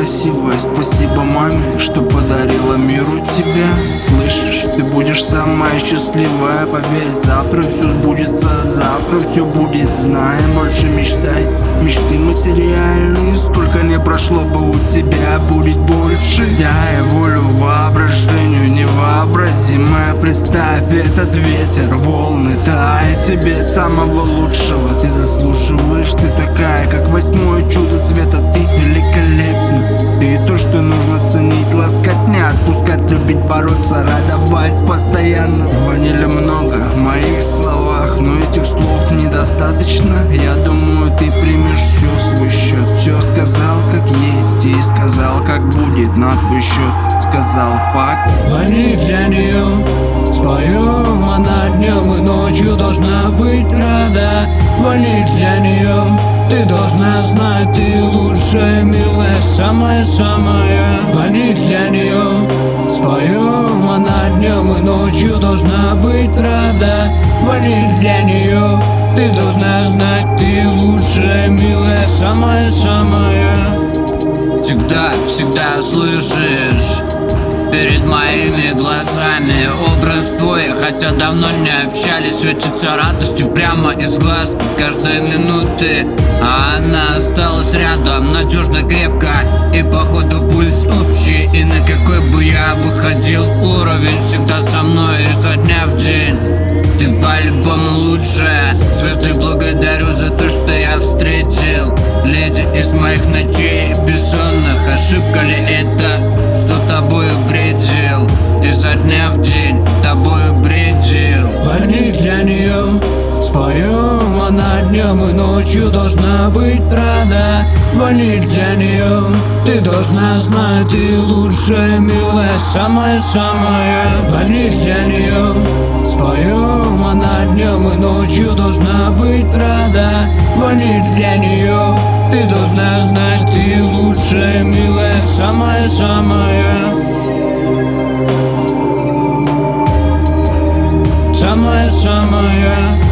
красивая. Спасибо маме, что подарила миру тебя. Слышишь, ты будешь самая счастливая. Поверь, завтра все сбудется, завтра все будет. Знай, больше мечтай, мечты материальные. Сколько не прошло бы, у тебя будет больше. Дай волю воображению невообразимое. Представь этот ветер, волны, дай тебе самого лучшего. Ты заслуживаешь, ты такая, как восьмое чудо света. Ты великолепна, ты то, что нужно ценить, ласкать, не отпускать, любить, бороться, радовать постоянно. Ванили много в моих словах, но этих слов недостаточно. Я думаю, ты примешь все в свой счет. Все сказал как есть и сказал как будет на твой счет. Сказал факт. Ваниль для нее споем, она днем и ночью должна быть рада. Ваниль для нее, ты должна знать, ты лучшая, милая, самая-самая. Ваниль для нее споем, она днем и ночью должна быть рада. Ваниль для нее, ты должна знать, ты лучшая, милая, самая-самая. Всегда слышишь перед моими глазами образ твой. Хотя давно не общались, светится радостью прямо из глаз каждой минуты. А она осталась рядом, надежно, крепко. И походу пульс общий. И на какой бы я выходил уровень, всегда со мной изо дня в день. Ты по-любому лучшая. Звезды, благодарю за то, что я встретил. Леди из моих ночей бессонных. Ошибка ли это, что тобою бредил? Изо дня в день тобою бредил. Ваниль для нее споем, она днем и ночью должна быть рада. Ваниль для нее, ты должна знать, ты лучшая, милая, самая-самая. Ваниль для нее споем, она днем и ночью должна быть рада. Ваниль для нее, ты должна знать, ты лучшая, милая, самая-самая. Самая-самая.